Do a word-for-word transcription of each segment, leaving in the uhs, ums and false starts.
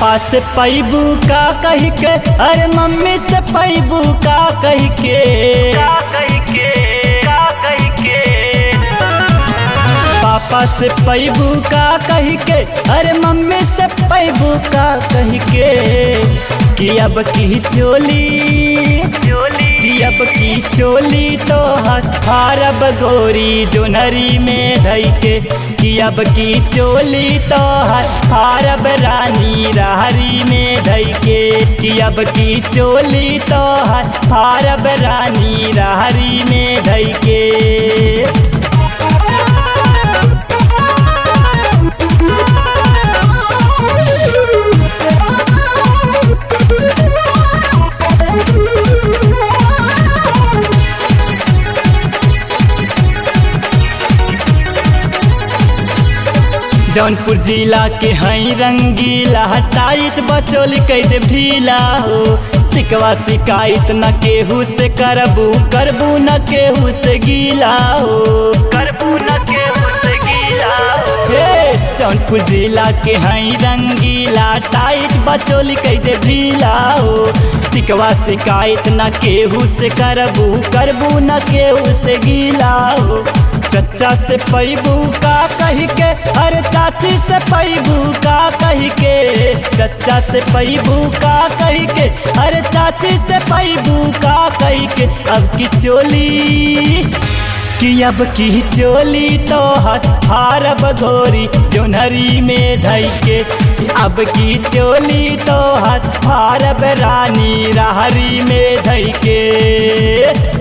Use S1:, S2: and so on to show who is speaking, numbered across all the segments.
S1: पापा से पैबू का कह के, अरे मम्मी से पैबू का कह के, का कह के, का कह के। पापा से पैबू का कह के, अरे मम्मी से पैबू का कह के। कि अब की चोली चोली कि अब की चोली तो हारब गोरी जोनहरी में धई के। कि अब की चोली तो हारब रानी रहरी में धई के। कि अब की चोली तो हारब रानी रहरी में धई के। जौनपुर जिला के हई रंगीला, टाइट बचोली कह दे ढीला हो। सिकवा शिकायत न केहू से करबू, करबू न केहू से गीला हो, करबू न केहू से गीला हो। हे जौनपुर जिला के हई रंगीला, टाइट बचोली कह दे ढीला हो। सिकवा शिकायत न केहू से करबू, करबू न केहू से गीला हो। चचा से पैबू का कह के, अरे चाची से पैबू का कह के। चचा से पैबू का कह के, अरे चाची से पैबू का कह के। अब की चोली कि अब की चोली तो हारब गोरी जोनहरी में धई के। अब की चोली तो हारब रानी रहरी में धई के।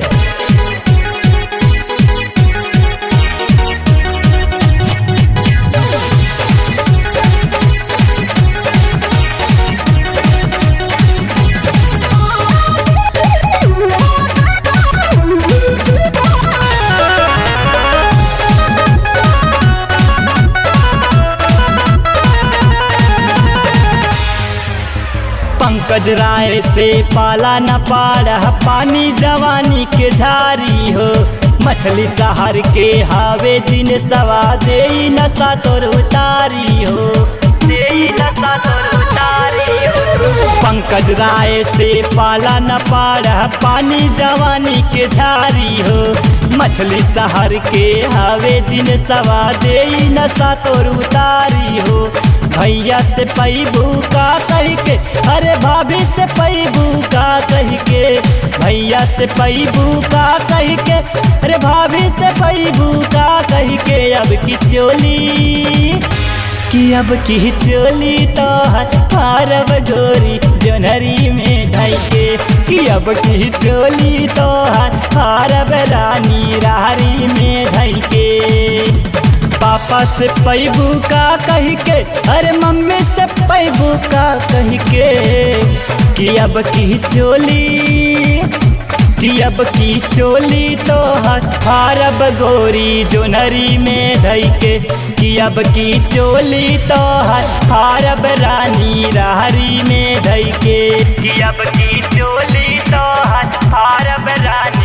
S1: पंकज राय से पाला न पाड़ा, पानी जवानी के झारी हो। मछली शहर के हावे दिन सवा, दे नशा तोर उतारी हो, दे नशा तोर उतारी हो। पंकज राय से पाला न पाड़ा, पानी जवानी के झारी हो। मछली शहर के हावे दिन सवा, दे नशा तोर उतारी हो। भैया से पैबू का कह के, अरे भाभी से पैबू का कह के। भैया से पैबू का कह के, अरे भाभी से पैबू का कह के। अब की चोली कि अब की चोली तो हारब गोरी जोनहरी में धई के। कि अब की चोली तो हारब रानी रहरी में धई के। पापा से पैबू का कह के, अरे मम्मी से पैबू का कह के। कि अब की चोली कि अब की चोली तो हारब गोरी जोनहरी में धई के। कि अब की चोली तो हारब रानी रहरी में धई के। कि अब की चोली तो हारब रानी